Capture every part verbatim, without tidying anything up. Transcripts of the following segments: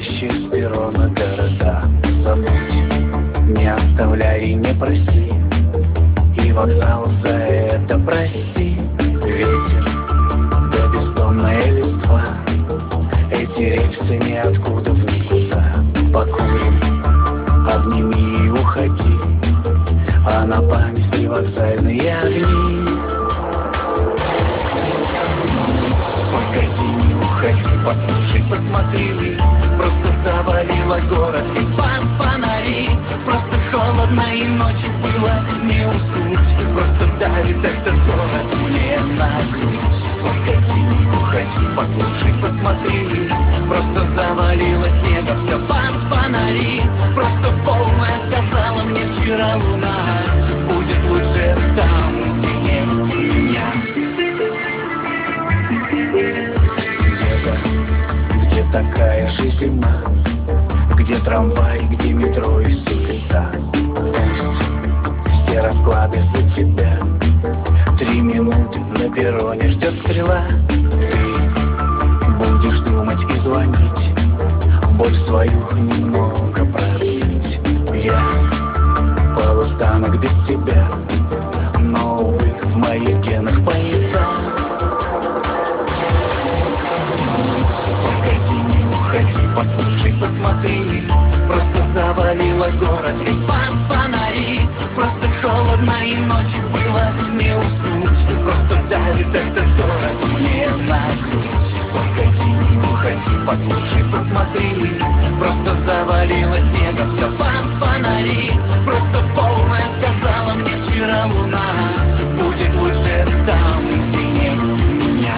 уходящие с перрона города. Забудь, не оставляй и не проси, и вокзал за это прости. Ветер, да бездомная листва, эти рельсы ниоткуда в никуда. Покурим, обними и уходи, а на память привокзальные огни. Погоди, не уходи, послушай, посмотри, просто завалило город весь под фонари. Просто холодно и ночью было не уснуть, просто давит этот город мне на грудь. Погоди, не уходи, послушай, посмотри, просто завалило снега все под фонари. Просто полная сказала мне вчера луна, будет лучше там, где нет меня. Где-то, где такая же зима, где трамвай, где метро и суета. Пусть все расклады за тебя, три минуты на перроне ждет стрела. Ты будешь думать и звонить, боль свою немного простить. Я полустанок без тебя, но, увы, в моих генах поезда. Погоди, не уходи, послушай, посмотри, просто завалило город весь под фонари. Просто холодно и ночью было не уснуть, просто давит этот город мне на грудь. Погоди, не уходи, послушай, посмотри, просто завалило снега все под фонари. Просто полная сказала мне вчера луна, будет лучше там, где нет меня.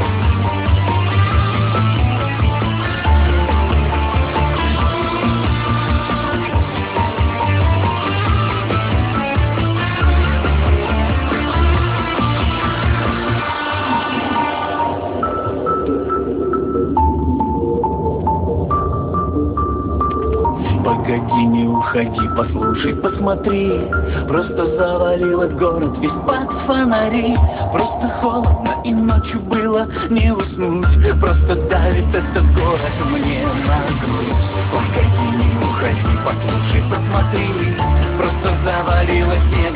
Погоди, не уходи, послушай, посмотри, просто завалило город весь под фонари. Просто холодно и ночью было не уснуть, просто давит этот город мне на грудь. Погоди, не уходи, послушай, посмотри, просто завалило снег